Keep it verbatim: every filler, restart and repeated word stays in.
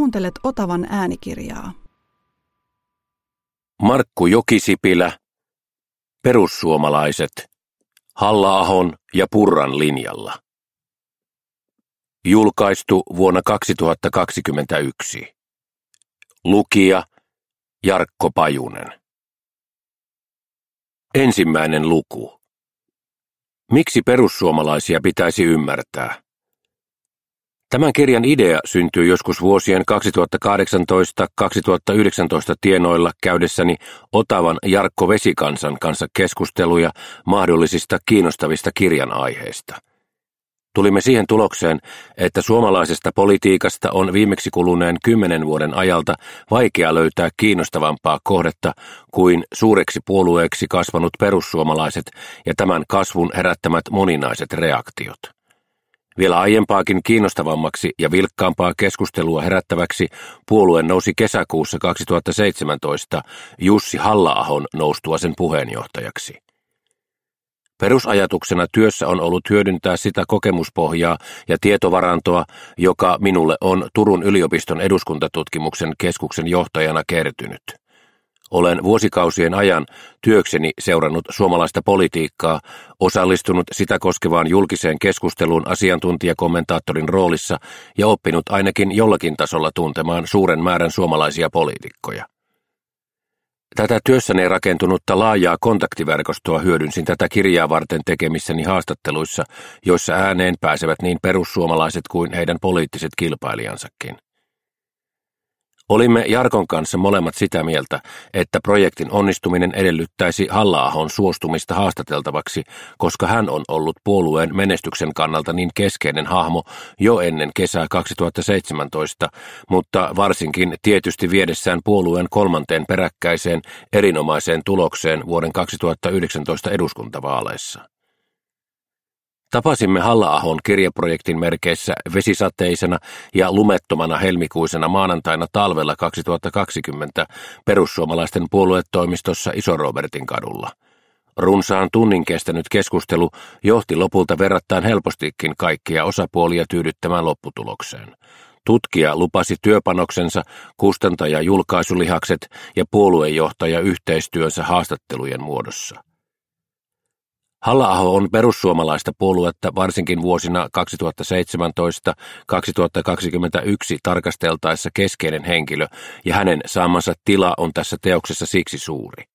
Kuuntelet Otavan äänikirjaa. Markku Jokisipilä, Perussuomalaiset, Halla-ahon ja Purran linjalla. Julkaistu vuonna kaksituhattakaksikymmentäyksi. Lukija Jarkko Pajunen. Ensimmäinen luku. Miksi perussuomalaisia pitäisi ymmärtää? Tämän kirjan idea syntyi joskus vuosien kaksituhattakahdeksantoista–kaksituhattayhdeksäntoista tienoilla käydessäni Otavan Jarkko Vesikansan kanssa keskusteluja mahdollisista kiinnostavista kirjan aiheista. Tulimme siihen tulokseen, että suomalaisesta politiikasta on viimeksi kuluneen kymmenen vuoden ajalta vaikea löytää kiinnostavampaa kohdetta kuin suureksi puolueeksi kasvanut perussuomalaiset ja tämän kasvun herättämät moninaiset reaktiot. Vielä aiempaakin kiinnostavammaksi ja vilkkaampaa keskustelua herättäväksi puolue nousi kesäkuussa kaksituhattaseitsemäntoista Jussi Halla-ahon noustua sen puheenjohtajaksi. Perusajatuksena työssä on ollut hyödyntää sitä kokemuspohjaa ja tietovarantoa, joka minulle on Turun yliopiston eduskuntatutkimuksen keskuksen johtajana kertynyt. Olen vuosikausien ajan työkseni seurannut suomalaista politiikkaa, osallistunut sitä koskevaan julkiseen keskusteluun asiantuntijakommentaattorin roolissa ja oppinut ainakin jollakin tasolla tuntemaan suuren määrän suomalaisia poliitikkoja. Tätä työssäni rakentunutta laajaa kontaktiverkostoa hyödynsin tätä kirjaa varten tekemissäni haastatteluissa, joissa ääneen pääsevät niin perussuomalaiset kuin heidän poliittiset kilpailijansakin. Olimme Jarkon kanssa molemmat sitä mieltä, että projektin onnistuminen edellyttäisi Halla-ahon suostumista haastateltavaksi, koska hän on ollut puolueen menestyksen kannalta niin keskeinen hahmo jo ennen kesää kaksituhattaseitsemäntoista, mutta varsinkin tietysti viedessään puolueen kolmanteen peräkkäiseen erinomaiseen tulokseen vuoden kaksituhattayhdeksäntoista eduskuntavaaleissa. Tapasimme Halla-ahon kirjaprojektin merkeissä vesisateisena ja lumettomana helmikuisena maanantaina talvella kaksituhattakaksikymmentä perussuomalaisten puoluetoimistossa Iso-Robertin kadulla. Runsaan tunnin kestänyt keskustelu johti lopulta verrattain helpostikin kaikkia osapuolia tyydyttämään lopputulokseen. Tutkija lupasi työpanoksensa, kustantaja julkaisulihakset ja puoluejohtaja yhteistyönsä haastattelujen muodossa. Halla-aho on perussuomalaista puoluetta varsinkin vuosina kaksituhattaseitsemäntoista–kaksituhattakaksikymmentäyksi tarkasteltaessa keskeinen henkilö ja hänen saamansa tila on tässä teoksessa siksi suuri.